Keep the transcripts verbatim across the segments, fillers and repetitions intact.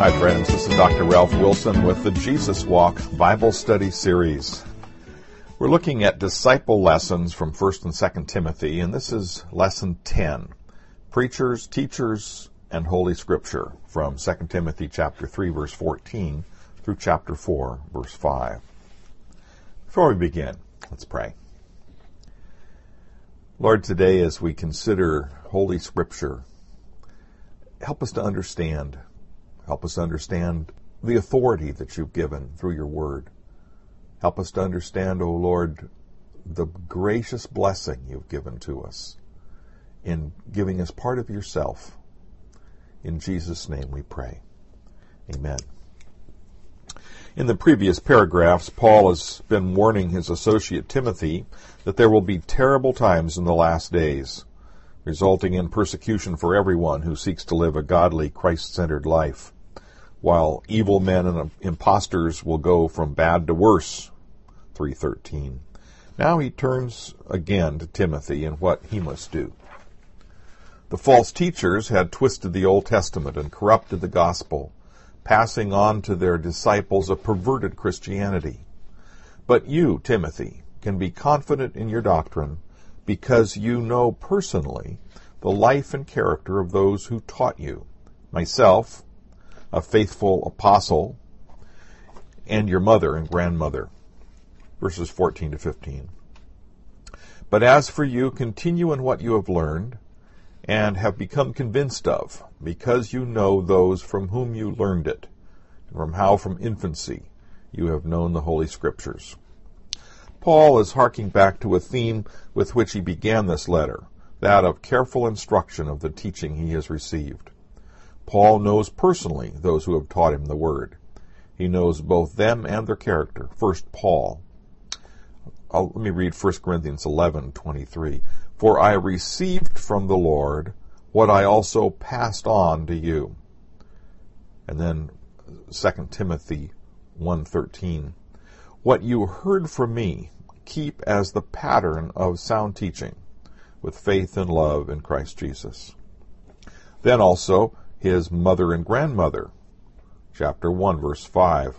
Hi friends, this is Doctor Ralph Wilson with the Jesus Walk Bible Study Series. We're looking at disciple lessons from First and Second Timothy, and this is lesson ten, Preachers, Teachers, and Holy Scripture, from Second Timothy chapter three, verse fourteen, through chapter four, verse five. Before we begin, let's pray. Lord, today as we consider Holy Scripture, help us to understand Help us understand the authority that you've given through your word. Help us to understand, O Lord, the gracious blessing you've given to us in giving us part of yourself. In Jesus' name we pray. Amen. In the previous paragraphs, Paul has been warning his associate Timothy that there will be terrible times in the last days, resulting in persecution for everyone who seeks to live a godly, Christ-centered life, while evil men and impostors will go from bad to worse, three thirteen. Now he turns again to Timothy and what he must do. The false teachers had twisted the Old Testament and corrupted the gospel, passing on to their disciples a perverted Christianity. But you, Timothy, can be confident in your doctrine because you know personally the life and character of those who taught you, myself, a faithful apostle, and your mother and grandmother. Verses fourteen to fifteen. But as for you, continue in what you have learned and have become convinced of, because you know those from whom you learned it, and from how from infancy you have known the Holy Scriptures. Paul is harking back to a theme with which he began this letter, that of careful instruction of the teaching he has received. Paul knows personally those who have taught him the Word. He knows both them and their character. First, Paul. I'll, let me read First Corinthians eleven twenty-three. For I received from the Lord what I also passed on to you. And then Second Timothy one thirteen. What you heard from me, keep as the pattern of sound teaching, with faith and love in Christ Jesus. Then also his mother and grandmother, chapter one, verse five.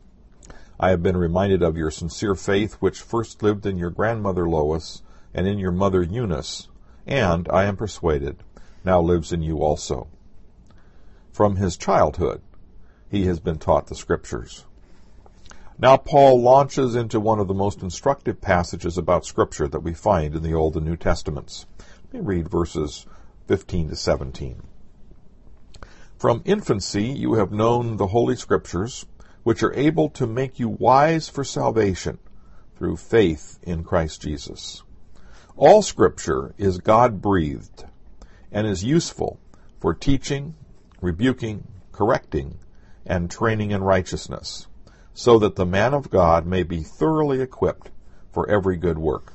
I have been reminded of your sincere faith, which first lived in your grandmother Lois and in your mother Eunice, and, I am persuaded, now lives in you also. From his childhood he has been taught the Scriptures. Now Paul launches into one of the most instructive passages about Scripture that we find in the Old and New Testaments. Let me read verses fifteen to seventeen. From infancy you have known the Holy Scriptures, which are able to make you wise for salvation through faith in Christ Jesus. All Scripture is God-breathed and is useful for teaching, rebuking, correcting, and training in righteousness, so that the man of God may be thoroughly equipped for every good work.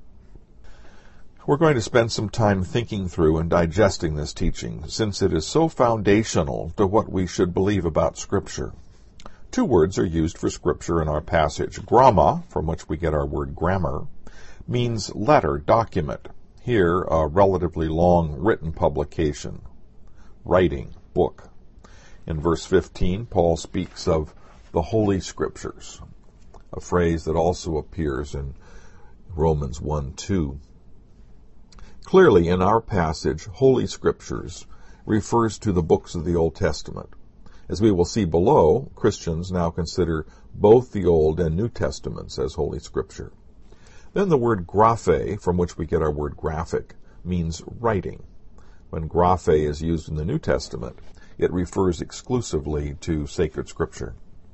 We're going to spend some time thinking through and digesting this teaching, since it is so foundational to what we should believe about Scripture. Two words are used for Scripture in our passage. Gramma, from which we get our word grammar, means letter, document. Here, a relatively long written publication, writing, book. In verse fifteen, Paul speaks of the Holy Scriptures, a phrase that also appears in Romans one two. Clearly, in our passage, Holy Scriptures refers to the books of the Old Testament. As we will see below, Christians now consider both the Old and New Testaments as Holy Scripture. Then the word graphe, from which we get our word graphic, means writing. When graphe is used in the New Testament, it refers exclusively to sacred Scripture.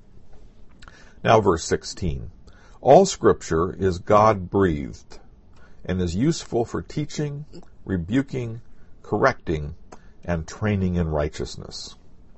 Now verse sixteen. All Scripture is God-breathed and is useful for teaching, rebuking, correcting, and training in righteousness.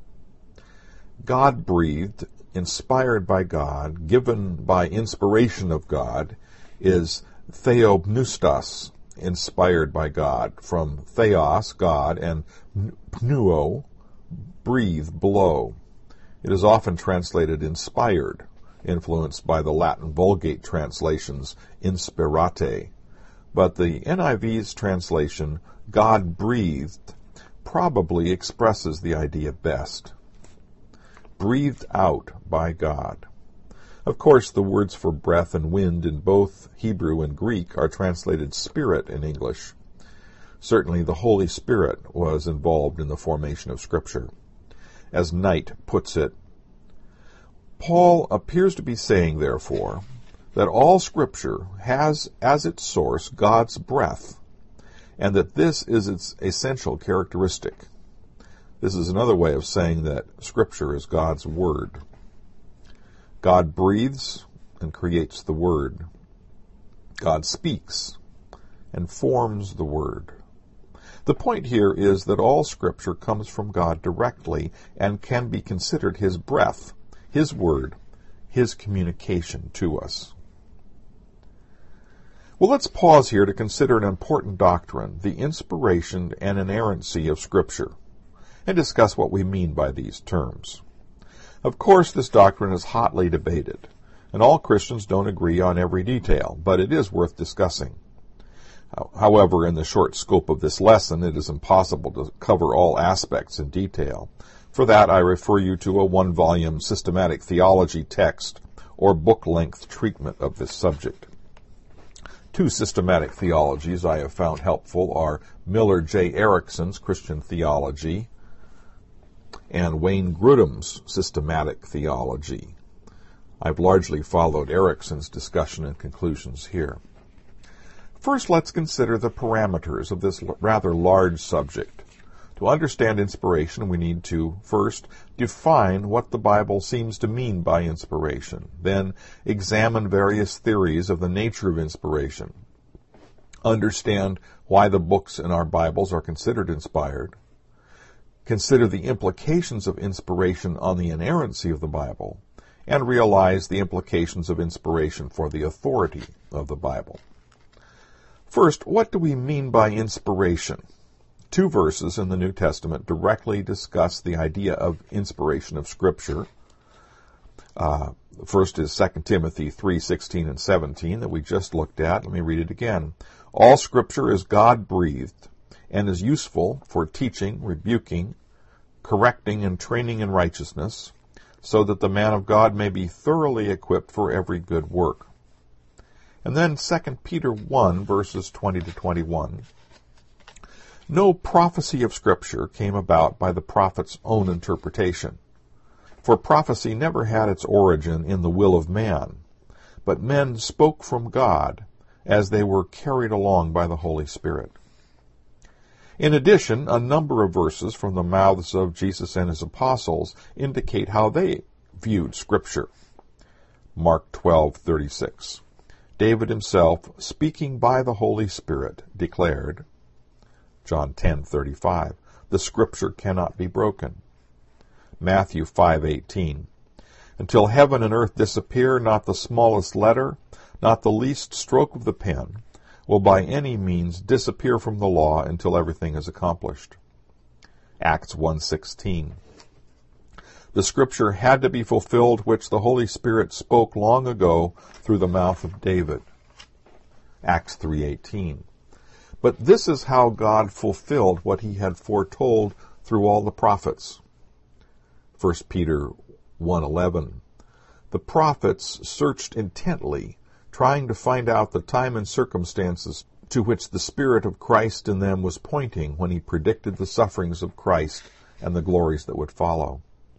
God-breathed, inspired by God, given by inspiration of God, is theopneustos, inspired by God, from theos, God, and pneuo, breathe, blow. It is often translated inspired, influenced by the Latin Vulgate translations inspirate. But the N I V's translation, God-breathed, probably expresses the idea best. breathed out by God. Of course, the words for breath and wind in both Hebrew and Greek are translated spirit in English. Certainly the Holy Spirit was involved in the formation of Scripture. As Knight puts it, Paul appears to be saying, therefore, that all Scripture has as its source God's breath, and that this is its essential characteristic. This is another way of saying that Scripture is God's Word. God breathes and creates the Word. God speaks and forms the Word. The point here is that all Scripture comes from God directly and can be considered His breath, His Word, His communication to us. Well, let's pause here to consider an important doctrine, the inspiration and inerrancy of Scripture, and discuss what we mean by these terms. Of course, this doctrine is hotly debated, and all Christians don't agree on every detail, but it is worth discussing. However, in the short scope of this lesson, it is impossible to cover all aspects in detail. For that, I refer you to a one-volume systematic theology text or book-length treatment of this subject. Two systematic theologies I have found helpful are Miller J. Erickson's Christian Theology and Wayne Grudem's Systematic Theology. I've largely followed Erickson's discussion and conclusions here. First, let's consider the parameters of this rather large subject. To understand inspiration, we need to, first, define what the Bible seems to mean by inspiration, then examine various theories of the nature of inspiration, understand why the books in our Bibles are considered inspired, consider the implications of inspiration on the inerrancy of the Bible, and realize the implications of inspiration for the authority of the Bible. First, what do we mean by inspiration? Two verses in the New Testament directly discuss the idea of inspiration of Scripture. Uh, first is Second Timothy three sixteen and seventeen that we just looked at. Let me read it again. All Scripture is God-breathed and is useful for teaching, rebuking, correcting, and training in righteousness, so that the man of God may be thoroughly equipped for every good work. And then Second Peter one, verses twenty to twenty-one. No prophecy of Scripture came about by the prophet's own interpretation, for prophecy never had its origin in the will of man, but men spoke from God as they were carried along by the Holy Spirit. In addition, a number of verses from the mouths of Jesus and his apostles indicate how they viewed Scripture. Mark twelve thirty-six. David himself, speaking by the Holy Spirit, declared, John ten thirty-five, the Scripture cannot be broken. Matthew five eighteen, until heaven and earth disappear, not the smallest letter, not the least stroke of the pen, will by any means disappear from the law until everything is accomplished. Acts one sixteen, the Scripture had to be fulfilled which the Holy Spirit spoke long ago through the mouth of David. Acts three eighteen. But this is how God fulfilled what he had foretold through all the prophets. First Peter one eleven. The prophets searched intently, trying to find out the time and circumstances to which the Spirit of Christ in them was pointing when he predicted the sufferings of Christ and the glories that would follow.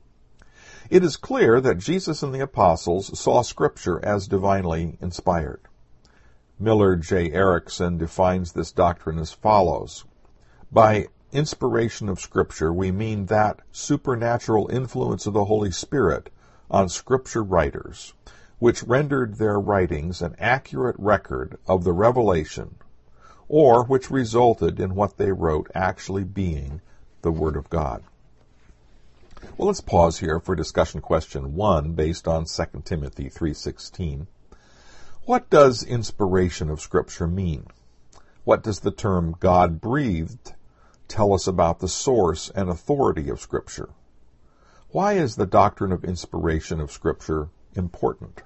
It is clear that Jesus and the apostles saw Scripture as divinely inspired. Miller J. Erickson defines this doctrine as follows. By inspiration of Scripture, we mean that supernatural influence of the Holy Spirit on Scripture writers, which rendered their writings an accurate record of the revelation, or which resulted in what they wrote actually being the Word of God. Well, let's pause here for discussion question one based on Second Timothy three sixteen. What does inspiration of Scripture mean? What does the term God-breathed tell us about the source and authority of Scripture? Why is the doctrine of inspiration of Scripture important?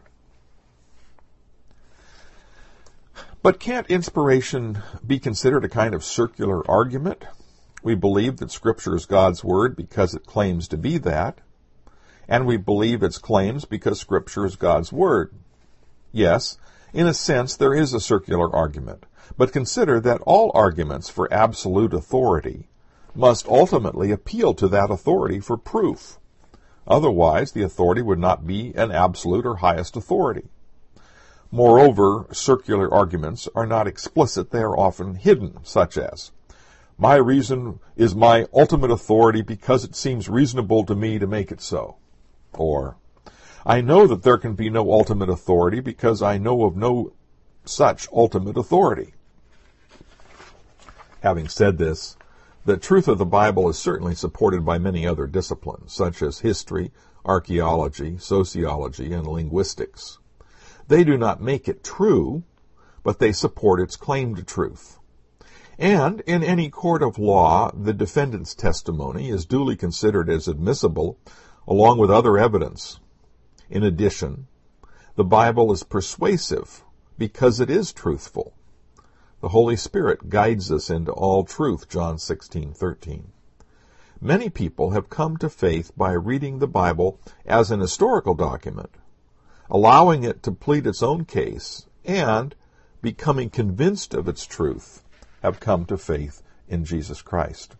But can't inspiration be considered a kind of circular argument? We believe that Scripture is God's Word because it claims to be that, and we believe its claims because Scripture is God's Word. Yes, in a sense there is a circular argument, but consider that all arguments for absolute authority must ultimately appeal to that authority for proof. Otherwise, the authority would not be an absolute or highest authority. Moreover, circular arguments are not explicit, they are often hidden, such as, "My reason is my ultimate authority because it seems reasonable to me to make it so." Or, "I know that there can be no ultimate authority because I know of no such ultimate authority." Having said this, the truth of the Bible is certainly supported by many other disciplines, such as history, archaeology, sociology, and linguistics. They do not make it true, but they support its claim to truth. And in any court of law, the defendant's testimony is duly considered as admissible, along with other evidence. In addition, the Bible is persuasive because it is truthful. The Holy Spirit guides us into all truth, John sixteen thirteen. Many people have come to faith by reading the Bible as an historical document, allowing it to plead its own case, and, becoming convinced of its truth, have come to faith in Jesus Christ.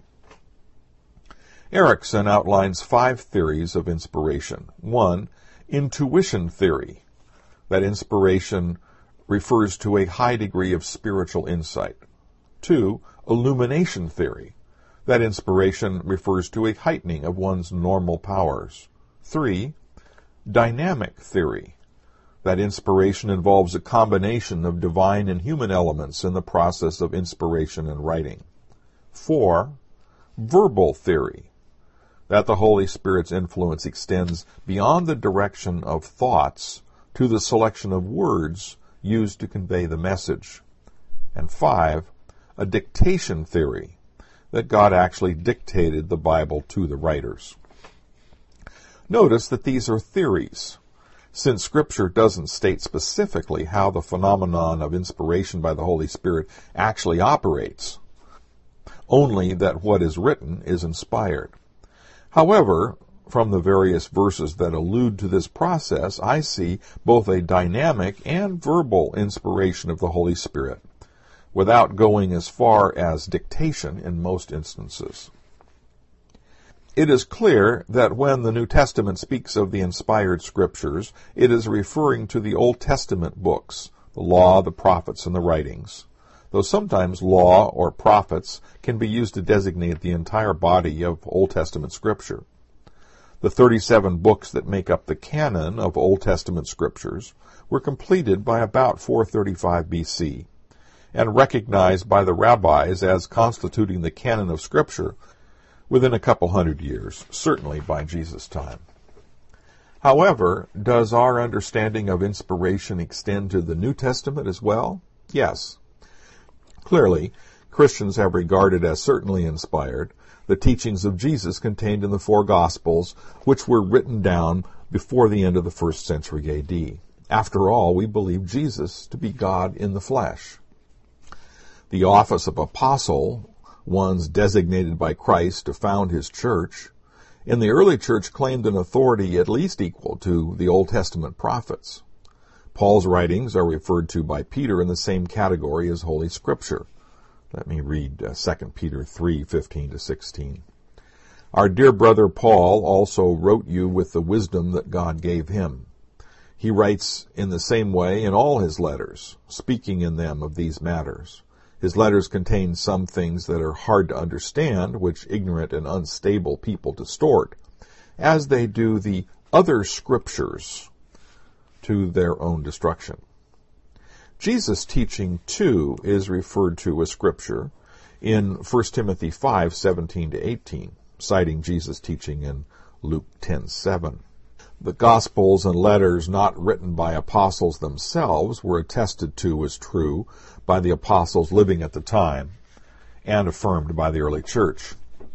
Erickson outlines five theories of inspiration. One, intuition theory, that inspiration refers to a high degree of spiritual insight. Two, illumination theory, that inspiration refers to a heightening of one's normal powers. Three, dynamic theory, that inspiration involves a combination of divine and human elements in the process of inspiration and writing. Four, verbal theory, that the Holy Spirit's influence extends beyond the direction of thoughts to the selection of words used to convey the message. And five, a dictation theory, that God actually dictated the Bible to the writers. Notice that these are theories, since Scripture doesn't state specifically how the phenomenon of inspiration by the Holy Spirit actually operates, only that what is written is inspired. However, from the various verses that allude to this process, I see both a dynamic and verbal inspiration of the Holy Spirit, without going as far as dictation in most instances. It is clear that when the New Testament speaks of the inspired Scriptures, it is referring to the Old Testament books, the Law, the Prophets, and the Writings, though sometimes law or prophets can be used to designate the entire body of Old Testament Scripture. The thirty-seven books that make up the canon of Old Testament Scriptures were completed by about four thirty-five B C, and recognized by the rabbis as constituting the canon of Scripture within a couple hundred years, certainly by Jesus' time. However, does our understanding of inspiration extend to the New Testament as well? Yes. Clearly, Christians have regarded as certainly inspired the teachings of Jesus contained in the four Gospels, which were written down before the end of the first century A D. After all, we believe Jesus to be God in the flesh. The office of apostle, ones designated by Christ to found his church, in the early church claimed an authority at least equal to the Old Testament prophets. Paul's writings are referred to by Peter in the same category as Holy Scripture. Let me read uh, Second Peter three fifteen to sixteen. Our dear brother Paul also wrote you with the wisdom that God gave him. He writes in the same way in all his letters, speaking in them of these matters. His letters contain some things that are hard to understand, which ignorant and unstable people distort, as they do the other Scriptures to their own destruction. Jesus' teaching, too, is referred to as Scripture in First Timothy five seventeen to eighteen, citing Jesus' teaching in Luke ten seven. The Gospels and letters not written by apostles themselves were attested to as true by the apostles living at the time and affirmed by the early church.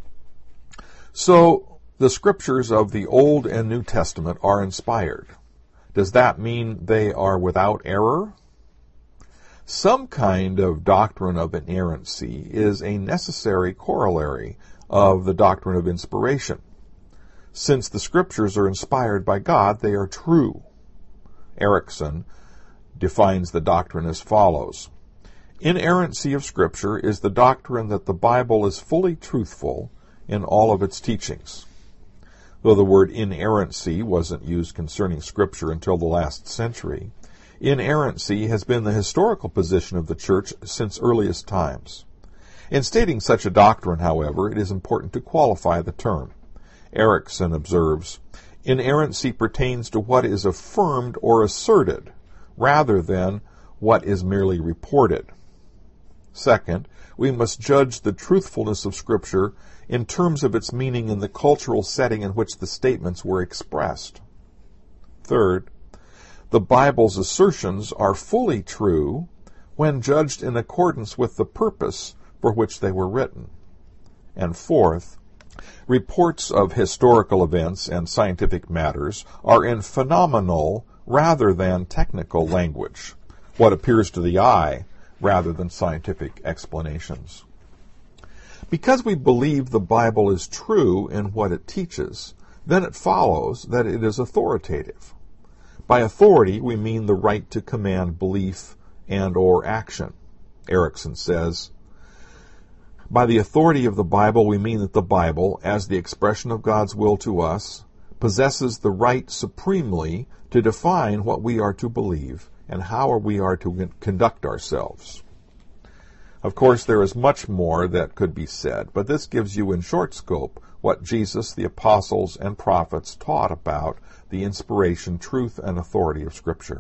So, the Scriptures of the Old and New Testament are inspired. Does that mean they are without error? Some kind of doctrine of inerrancy is a necessary corollary of the doctrine of inspiration. Since the Scriptures are inspired by God, they are true. Erickson defines the doctrine as follows. Inerrancy of Scripture is the doctrine that the Bible is fully truthful in all of its teachings. Though the word inerrancy wasn't used concerning Scripture until the last century, inerrancy has been the historical position of the Church since earliest times. In stating such a doctrine, however, it is important to qualify the term. Erickson observes, inerrancy pertains to what is affirmed or asserted, rather than what is merely reported. Second, we must judge the truthfulness of Scripture in terms of its meaning in the cultural setting in which the statements were expressed. Third, the Bible's assertions are fully true when judged in accordance with the purpose for which they were written. And fourth, reports of historical events and scientific matters are in phenomenal rather than technical language, what appears to the eye rather than scientific explanations. Because we believe the Bible is true in what it teaches, then it follows that it is authoritative. By authority, we mean the right to command belief and or action. Erickson says, by the authority of the Bible, we mean that the Bible, as the expression of God's will to us, possesses the right supremely to define what we are to believe and how we are to conduct ourselves. Of course, there is much more that could be said, but this gives you in short scope what Jesus, the apostles, and prophets taught about the inspiration, truth, and authority of Scripture.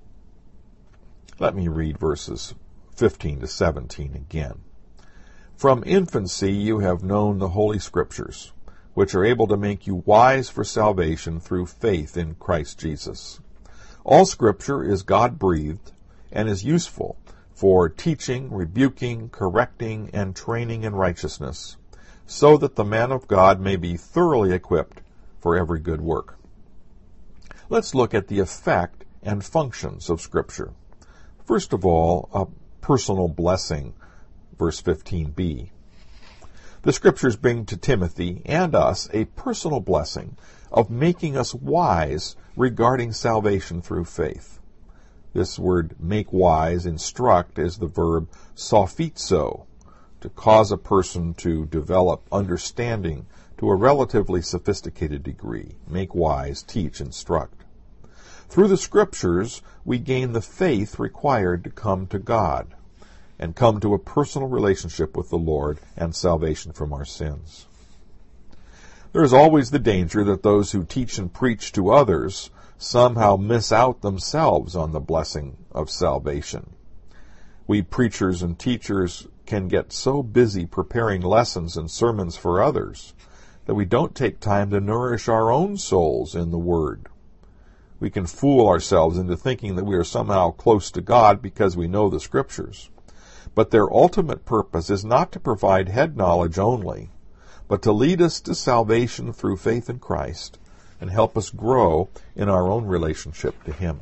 Let me read verses fifteen to seventeen again. From infancy you have known the Holy Scriptures, which are able to make you wise for salvation through faith in Christ Jesus. All Scripture is God-breathed and is useful for teaching, rebuking, correcting, and training in righteousness, so that the man of God may be thoroughly equipped for every good work. Let's look at the effect and functions of Scripture. First of all, a personal blessing. Verse fifteen b. The Scriptures bring to Timothy and us a personal blessing of making us wise regarding salvation through faith. This word make wise, instruct, is the verb sophizo, to cause a person to develop understanding to a relatively sophisticated degree. Make wise, teach, instruct. Through the Scriptures, we gain the faith required to come to God and come to a personal relationship with the Lord and salvation from our sins. There is always the danger that those who teach and preach to others somehow miss out themselves on the blessing of salvation. We preachers and teachers can get so busy preparing lessons and sermons for others that we don't take time to nourish our own souls in the Word. We can fool ourselves into thinking that we are somehow close to God because we know the Scriptures. But their ultimate purpose is not to provide head knowledge only, but to lead us to salvation through faith in Christ and help us grow in our own relationship to Him.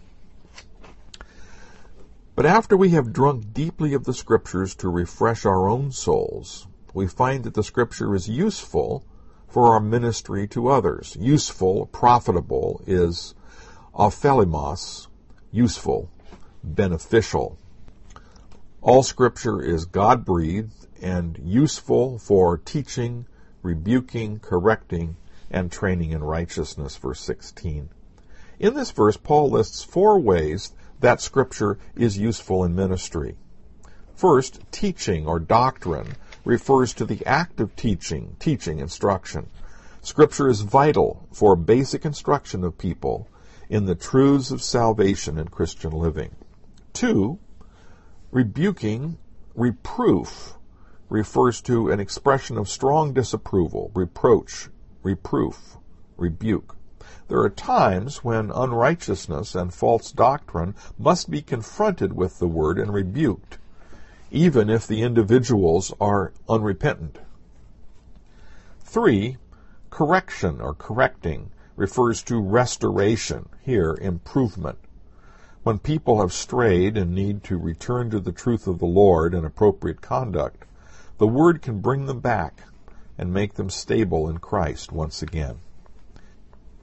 But after we have drunk deeply of the Scriptures to refresh our own souls, we find that the Scripture is useful for our ministry to others. Useful, profitable is ophelimos, useful, beneficial. All Scripture is God-breathed and useful for teaching, rebuking, correcting, and training in righteousness, verse sixteen. In this verse, Paul lists four ways that Scripture is useful in ministry. First, teaching or doctrine refers to the act of teaching, teaching, instruction. Scripture is vital for basic instruction of people in the truths of salvation and Christian living. Two, rebuking, reproof, refers to an expression of strong disapproval, reproach, reproof, rebuke. There are times when unrighteousness and false doctrine must be confronted with the Word and rebuked, even if the individuals are unrepentant. Three, correction or correcting refers to restoration, here improvement. When people have strayed and need to return to the truth of the Lord and appropriate conduct, the Word can bring them back and make them stable in Christ once again.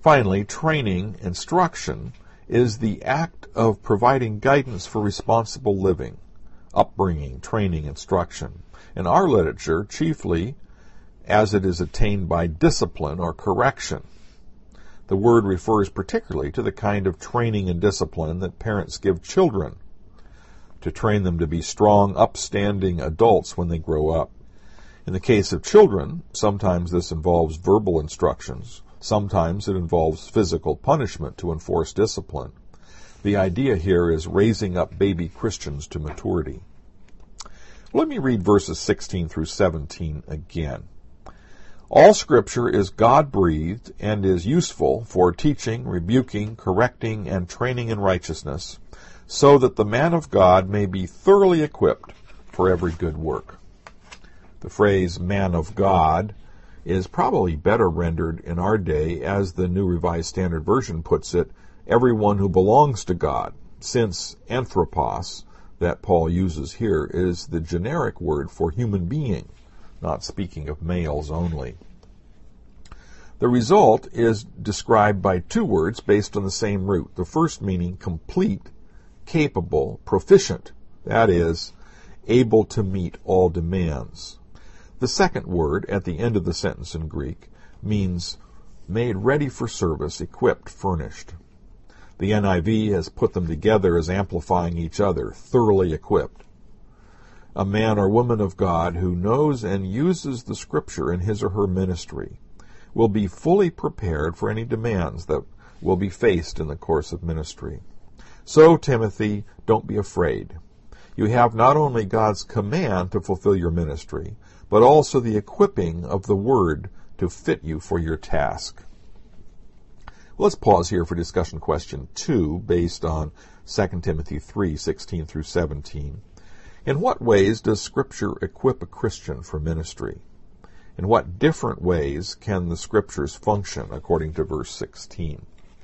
Finally, training, instruction, is the act of providing guidance for responsible living, upbringing, training, instruction. In our literature, chiefly as it is attained by discipline or correction. The word refers particularly to the kind of training and discipline that parents give children to train them to be strong, upstanding adults when they grow up. In the case of children, sometimes this involves verbal instructions. Sometimes it involves physical punishment to enforce discipline. The idea here is raising up baby Christians to maturity. Let me read verses sixteen through seventeen again. All Scripture is God-breathed and is useful for teaching, rebuking, correcting, and training in righteousness, so that the man of God may be thoroughly equipped for every good work. The phrase man of God is probably better rendered in our day, as the New Revised Standard Version puts it, everyone who belongs to God, since anthropos, that Paul uses here, is the generic word for human being, not speaking of males only. The result is described by two words based on the same root. The first meaning complete, capable, proficient, that is, able to meet all demands. The second word at the end of the sentence in Greek means made ready for service, equipped, furnished. The N I V has put them together as amplifying each other, thoroughly equipped. A man or woman of God who knows and uses the Scripture in his or her ministry will be fully prepared for any demands that will be faced in the course of ministry. So, Timothy, don't be afraid. You have not only God's command to fulfill your ministry, but also the equipping of the Word to fit you for your task. Let's pause here for discussion question two, based on Second Timothy three, sixteen through seventeen. In what ways does Scripture equip a Christian for ministry? In what different ways can the Scriptures function, according to verse sixteen?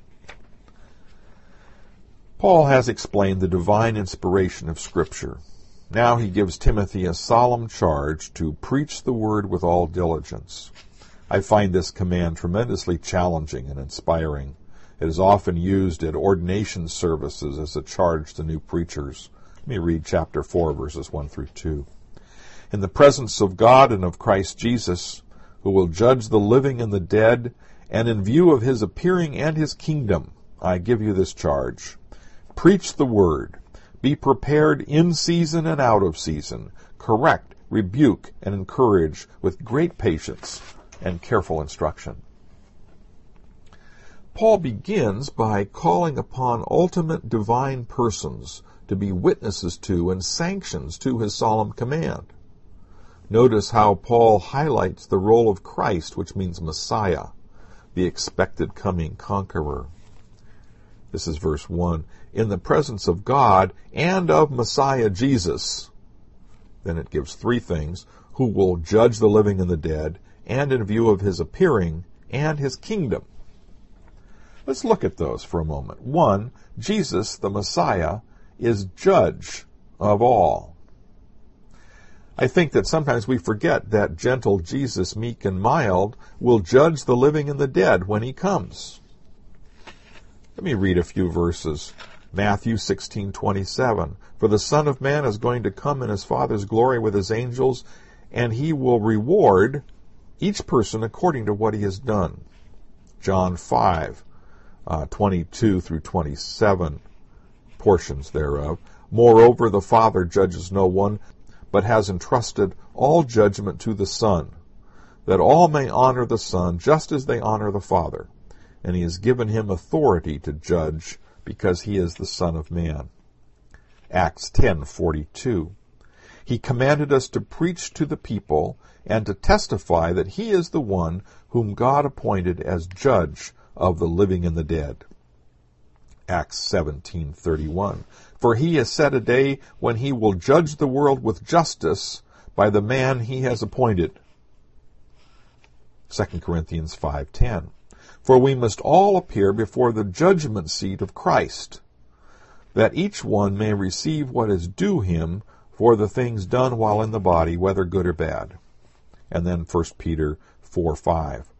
Paul has explained the divine inspiration of Scripture. Now he gives Timothy a solemn charge to preach the word with all diligence. I find this command tremendously challenging and inspiring. It is often used at ordination services as a charge to new preachers. Let me read chapter four, verses one through two. In the presence of God and of Christ Jesus, who will judge the living and the dead, and in view of his appearing and his kingdom, I give you this charge. Preach the word. Be prepared in season and out of season. Correct, rebuke, and encourage with great patience and careful instruction. Paul begins by calling upon ultimate divine persons to be witnesses to and sanctions to his solemn command. Notice how Paul highlights the role of Christ, which means Messiah, the expected coming conqueror. This is verse one. In the presence of God and of Messiah Jesus. Then it gives three things. Who will judge the living and the dead, and in view of his appearing and his kingdom. Let's look at those for a moment. One, Jesus, the Messiah, is judge of all. I think that sometimes we forget that gentle Jesus, meek and mild, will judge the living and the dead when he comes. Let me read a few verses. Matthew sixteen twenty-seven. For the Son of Man is going to come in his Father's glory with his angels, and he will reward each person according to what he has done. John five, uh, twenty-two through twenty-seven, portions thereof. Moreover, the Father judges no one, but has entrusted all judgment to the Son, that all may honor the Son just as they honor the Father. And he has given him authority to judge, because he is the Son of Man. Acts ten forty-two. He commanded us to preach to the people and to testify that he is the one whom God appointed as judge of the living and the dead. Acts seventeen thirty-one. For he has set a day when he will judge the world with justice by the man he has appointed. Second Corinthians five ten. For we must all appear before the judgment seat of Christ, that each one may receive what is due him for the things done while in the body, whether good or bad. And then First Peter four five.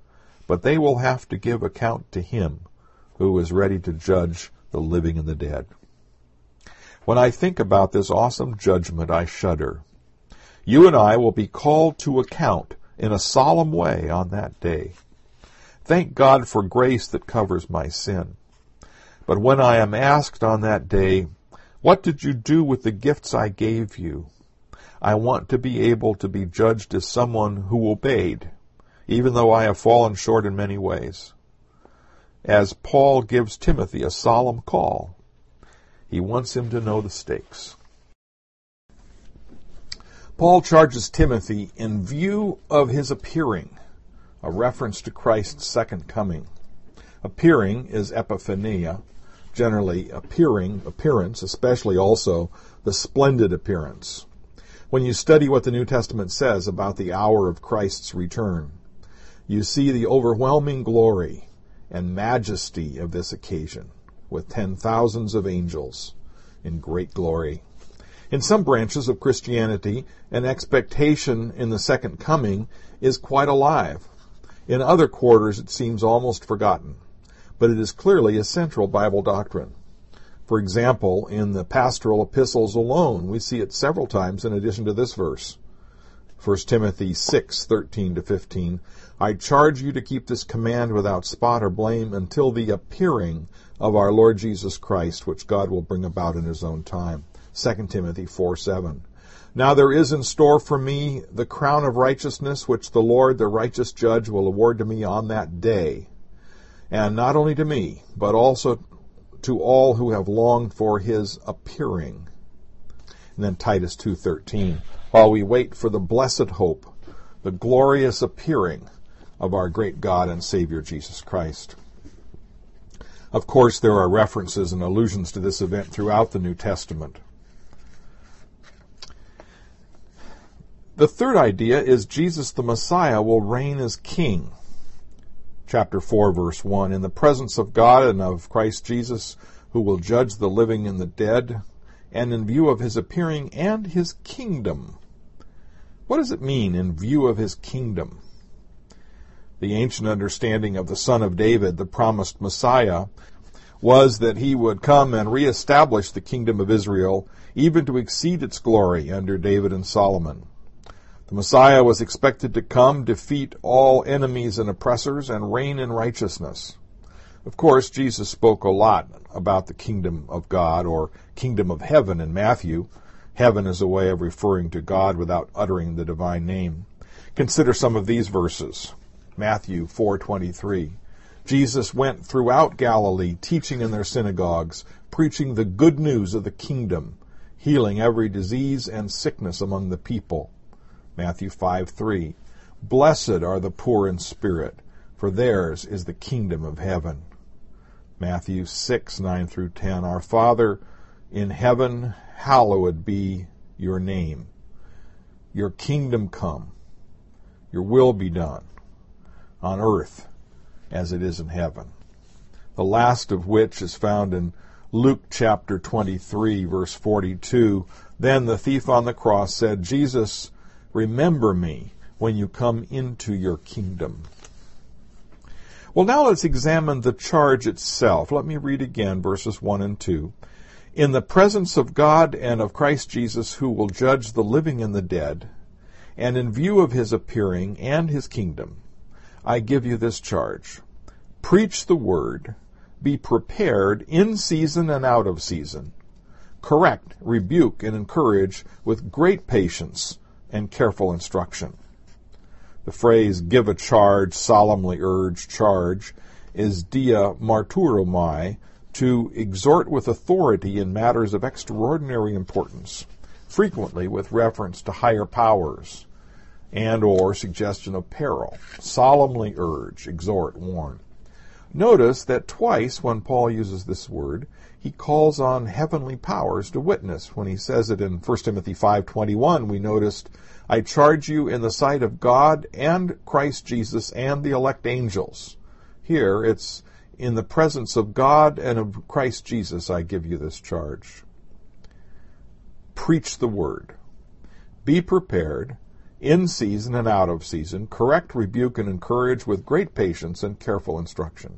but they will have to give account to him who is ready to judge the living and the dead. When I think about this awesome judgment, I shudder. You and I will be called to account in a solemn way on that day. Thank God for grace that covers my sin. But when I am asked on that day, what did you do with the gifts I gave you? I want to be able to be judged as someone who obeyed, even though I have fallen short in many ways. As Paul gives Timothy a solemn call, he wants him to know the stakes. Paul charges Timothy in view of his appearing, a reference to Christ's second coming. Appearing is epiphania, generally appearing, appearance, especially also the splendid appearance. When you study what the New Testament says about the hour of Christ's return, you see the overwhelming glory and majesty of this occasion, with ten thousands of angels in great glory. In some branches of Christianity, an expectation in the second coming is quite alive. In other quarters, it seems almost forgotten, but it is clearly a central Bible doctrine. For example, in the pastoral epistles alone, we see it several times in addition to this verse. First Timothy six, thirteen to fifteen, I charge you to keep this command without spot or blame until the appearing of our Lord Jesus Christ, which God will bring about in his own time. Second Timothy four, seven. Now there is in store for me the crown of righteousness, which the Lord, the righteous judge, will award to me on that day. And not only to me, but also to all who have longed for his appearing. And then Titus two thirteen, while we wait for the blessed hope, the glorious appearing of our great God and Savior Jesus Christ. Of course, there are references and allusions to this event throughout the New Testament. The third idea is Jesus the Messiah will reign as king. Chapter four, verse one, in the presence of God and of Christ Jesus, who will judge the living and the dead, and in view of his appearing and his kingdom. What does it mean, in view of his kingdom? The ancient understanding of the Son of David, the promised Messiah, was that he would come and reestablish the kingdom of Israel, even to exceed its glory under David and Solomon. The Messiah was expected to come, defeat all enemies and oppressors, and reign in righteousness. Of course, Jesus spoke a lot about the kingdom of God, or kingdom of heaven in Matthew. Heaven is a way of referring to God without uttering the divine name. Consider some of these verses. Matthew four twenty-three. Jesus went throughout Galilee, teaching in their synagogues, preaching the good news of the kingdom, healing every disease and sickness among the people. Matthew five three. Blessed are the poor in spirit, for theirs is the kingdom of heaven. Matthew six nine through ten. Our Father in heaven, hallowed be your name. Your kingdom come. Your will be done on earth as it is in heaven. The last of which is found in Luke chapter twenty-three, verse forty-two. Then the thief on the cross said, Jesus, remember me when you come into your kingdom. Well, now let's examine the charge itself. Let me read again verses one and two. In the presence of God and of Christ Jesus, who will judge the living and the dead, and in view of his appearing and his kingdom, I give you this charge. Preach the word, be prepared in season and out of season. Correct, rebuke, and encourage with great patience and careful instruction. The phrase, give a charge, solemnly urge, charge, is dia marturomai, to exhort with authority in matters of extraordinary importance, frequently with reference to higher powers and or suggestion of peril. Solemnly urge, exhort, warn. Notice that twice when Paul uses this word, he calls on heavenly powers to witness. When he says it in First Timothy five twenty-one, we noticed, I charge you in the sight of God and Christ Jesus and the elect angels. Here it's in the presence of God and of Christ Jesus I give you this charge. Preach the word. Be prepared in season and out of season, correct, rebuke, and encourage with great patience and careful instruction.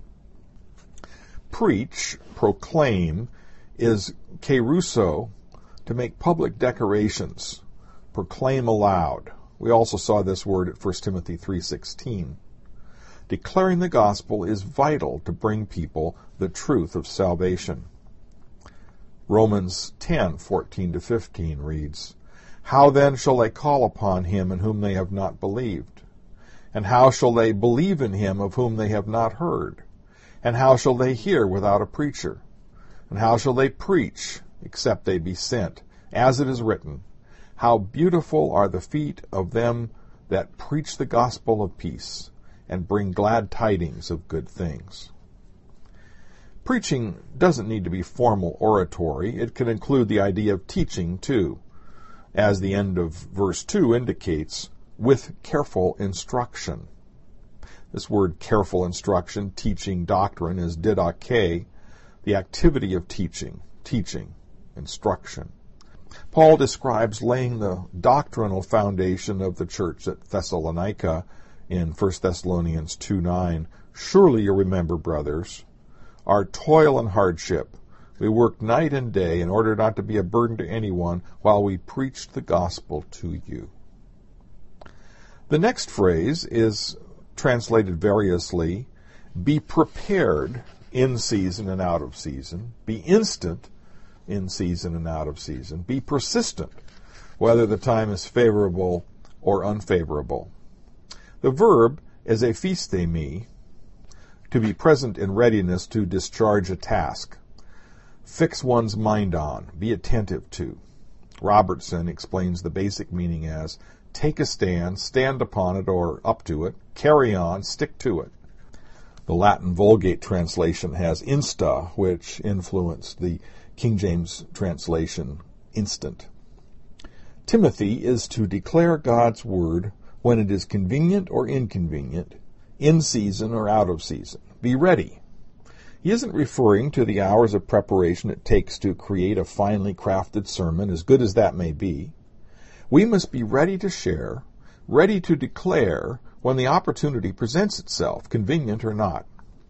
Preach, proclaim, is keruso, to make public declarations, proclaim aloud. We also saw this word at First Timothy three sixteen. Declaring the gospel is vital to bring people the truth of salvation. Romans ten fourteen to fifteen reads, How then shall they call upon him in whom they have not believed? And how shall they believe in him of whom they have not heard? And how shall they hear without a preacher? And how shall they preach, except they be sent? As it is written, How beautiful are the feet of them that preach the gospel of peace, and bring glad tidings of good things. Preaching doesn't need to be formal oratory. It can include the idea of teaching, too, as the end of verse two indicates, with careful instruction. This word careful instruction, teaching, doctrine, is didache, the activity of teaching, teaching, instruction. Paul describes laying the doctrinal foundation of the church at Thessalonica in First Thessalonians two nine. Surely you remember, brothers, our toil and hardship. We worked night and day in order not to be a burden to anyone while we preached the gospel to you. The next phrase is translated variously, be prepared in season and out of season, be instant in season and out of season, be persistent, whether the time is favorable or unfavorable. The verb is ephistemi, to be present in readiness to discharge a task. Fix one's mind on, be attentive to. Robertson explains the basic meaning as take a stand, stand upon it or up to it, carry on, stick to it. The Latin Vulgate translation has insta, which influenced the King James translation instant. Timothy is to declare God's word when it is convenient or inconvenient, in season or out of season. Be ready. He isn't referring to the hours of preparation it takes to create a finely crafted sermon, as good as that may be. We must be ready to share, ready to declare when the opportunity presents itself, convenient or not.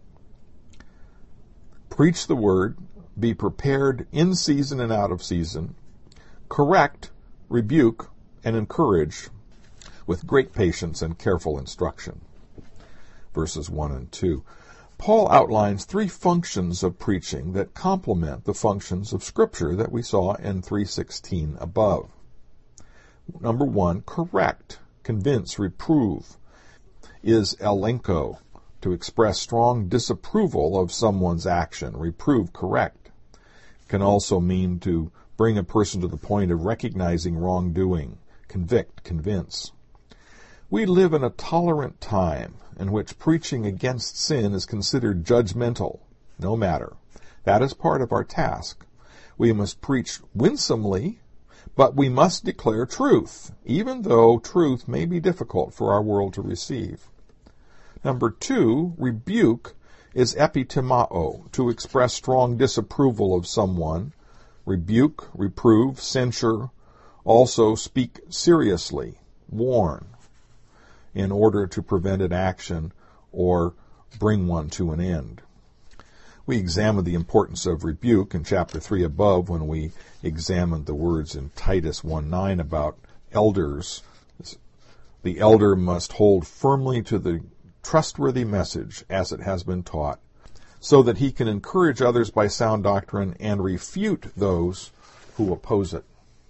Preach the word, be prepared in season and out of season, correct, rebuke, and encourage with great patience and careful instruction. Verses one and two. Paul outlines three functions of preaching that complement the functions of Scripture that we saw in three sixteen above. Number one, correct, convince, reprove, is elenko, to express strong disapproval of someone's action. Reprove, correct, can also mean to bring a person to the point of recognizing wrongdoing, convict, convince. We live in a tolerant time in which preaching against sin is considered judgmental. No matter. That is part of our task. We must preach winsomely, but we must declare truth, even though truth may be difficult for our world to receive. Number two, rebuke is epitimao, to express strong disapproval of someone. Rebuke, reprove, censure, also speak seriously, warn, in order to prevent an action or bring one to an end. We examined the importance of rebuke in chapter three above when we examined the words in Titus one nine about elders. The elder must hold firmly to the trustworthy message as it has been taught, so that he can encourage others by sound doctrine and refute those who oppose it.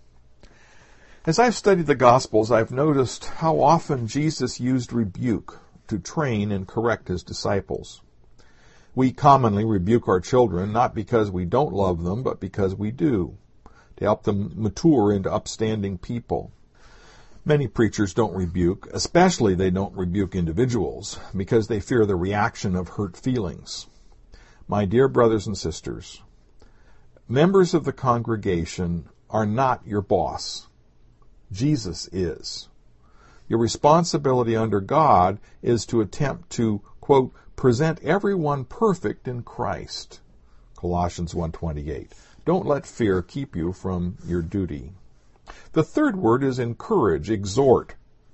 As I've studied the Gospels, I've noticed how often Jesus used rebuke to train and correct his disciples. We commonly rebuke our children not because we don't love them, but because we do, to help them mature into upstanding people. Many preachers don't rebuke, especially they don't rebuke individuals, because they fear the reaction of hurt feelings. My dear brothers and sisters, members of the congregation are not your boss. Jesus is. Your responsibility under God is to attempt to, quote, present everyone perfect in Christ. Colossians one twenty-eight. Don't let fear keep you from your duty. The third word is encourage, exhort.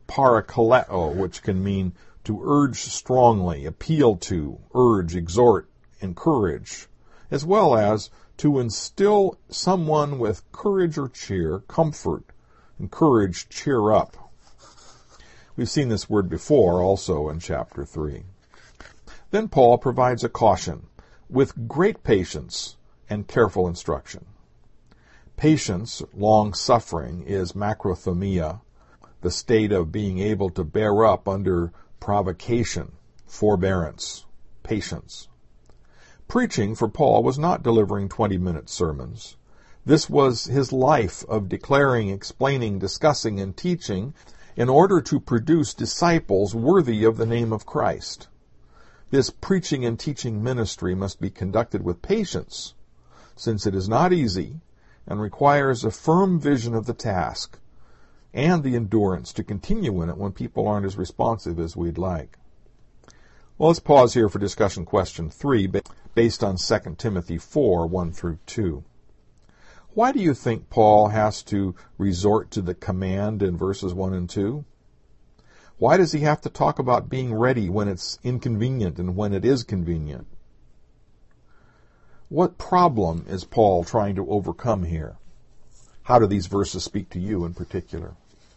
parakaleo, which can mean to urge strongly, appeal to, urge, exhort, encourage, as well as to instill someone with courage or cheer, comfort, encourage, cheer up. We've seen this word before also in chapter three. Then Paul provides a caution, with great patience and careful instruction. Patience, long-suffering, is macrothumia, the state of being able to bear up under provocation, forbearance, patience. Preaching for Paul was not delivering twenty-minute sermons. This was his life of declaring, explaining, discussing, and teaching in order to produce disciples worthy of the name of Christ. This preaching and teaching ministry must be conducted with patience, since it is not easy and requires a firm vision of the task and the endurance to continue in it when people aren't as responsive as we'd like. Well, let's pause here for discussion question three, based on Second Timothy four, one through two. Why do you think Paul has to resort to the command in verses one and two? Why does he have to talk about being ready when it's inconvenient and when it is convenient? What problem is Paul trying to overcome here? How do these verses speak to you in particular?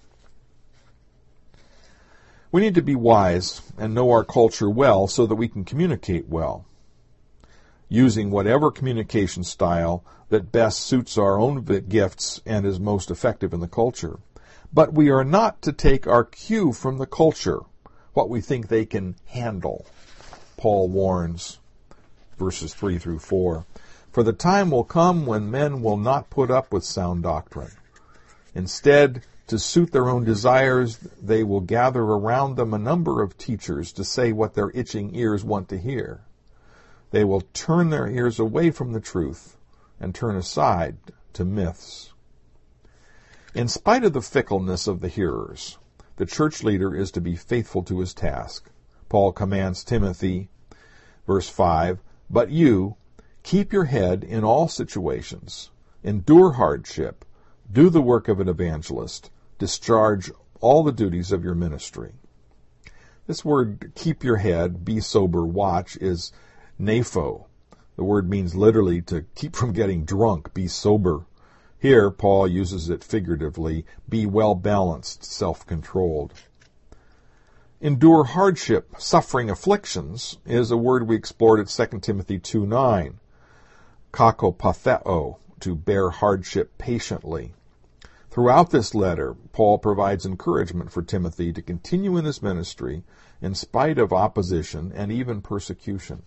We need to be wise and know our culture well so that we can communicate well, using whatever communication style that best suits our own gifts and is most effective in the culture. But we are not to take our cue from the culture, what we think they can handle. Paul warns, verses three through four, "For the time will come when men will not put up with sound doctrine. Instead, to suit their own desires, they will gather around them a number of teachers to say what their itching ears want to hear. They will turn their ears away from the truth and turn aside to myths." In spite of the fickleness of the hearers, the church leader is to be faithful to his task. Paul commands Timothy, verse five, "But you, keep your head in all situations, endure hardship, do the work of an evangelist, discharge all the duties of your ministry." This word, keep your head, be sober, watch, is nepho. The word means literally to keep from getting drunk, be sober. Here, Paul uses it figuratively, be well-balanced, self-controlled. Endure hardship, suffering, afflictions, is a word we explored at Second Timothy two nine. Kakopatheo, to bear hardship patiently. Throughout this letter, Paul provides encouragement for Timothy to continue in his ministry in spite of opposition and even persecution.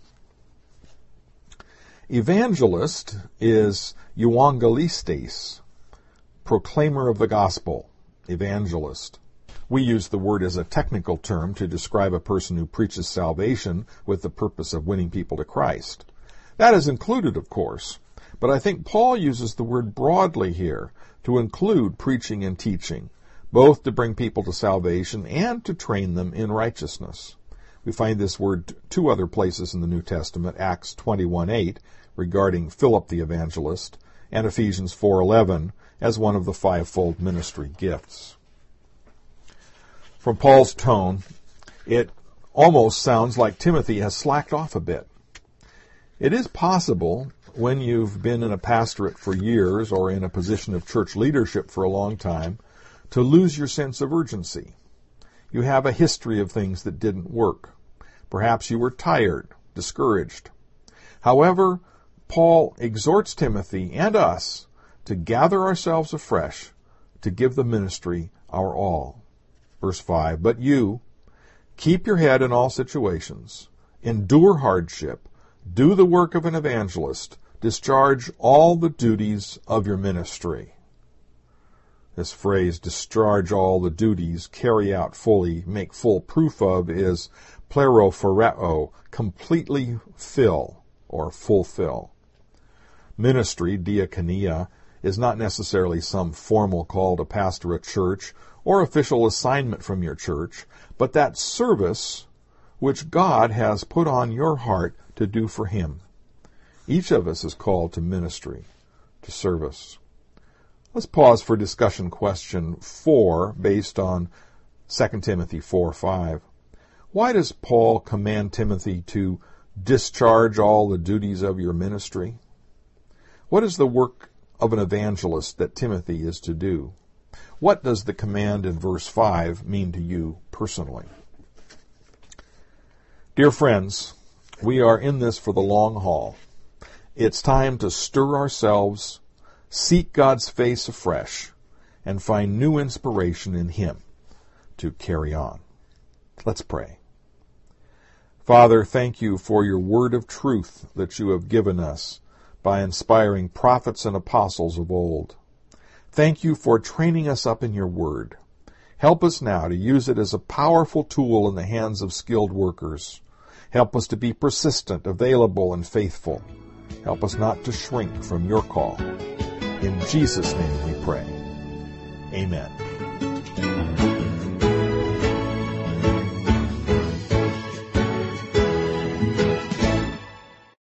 Evangelist is euangelistes, proclaimer of the gospel, evangelist. We use the word as a technical term to describe a person who preaches salvation with the purpose of winning people to Christ. That is included, of course, but I think Paul uses the word broadly here to include preaching and teaching, both to bring people to salvation and to train them in righteousness. We find this word two other places in the New Testament, Acts twenty-one eight, regarding Philip the evangelist, and Ephesians four eleven as one of the fivefold ministry gifts. From Paul's tone, it almost sounds like Timothy has slacked off a bit. It is possible, when you've been in a pastorate for years or in a position of church leadership for a long time, to lose your sense of urgency. You have a history of things that didn't work. Perhaps you were tired, discouraged. However, Paul exhorts Timothy and us to gather ourselves afresh to give the ministry our all. Verse five, "But you, keep your head in all situations, endure hardship, do the work of an evangelist, discharge all the duties of your ministry." This phrase, discharge all the duties, carry out fully, make full proof of, is plerophoreto, completely fill or fulfill. Ministry, diakonia, is not necessarily some formal call to pastor a church or official assignment from your church, but that service which God has put on your heart to do for Him. Each of us is called to ministry, to service. Let's pause for discussion question four based on Second Timothy four five. Why does Paul command Timothy to discharge all the duties of your ministry? What is the work of an evangelist that Timothy is to do? What does the command in verse five mean to you personally? Dear friends, we are in this for the long haul. It's time to stir ourselves, seek God's face afresh, and find new inspiration in Him to carry on. Let's pray. Father, thank you for your word of truth that you have given us by inspiring prophets and apostles of old. Thank you for training us up in your word. Help us now to use it as a powerful tool in the hands of skilled workers. Help us to be persistent, available, and faithful. Help us not to shrink from your call. In Jesus' name we pray. Amen.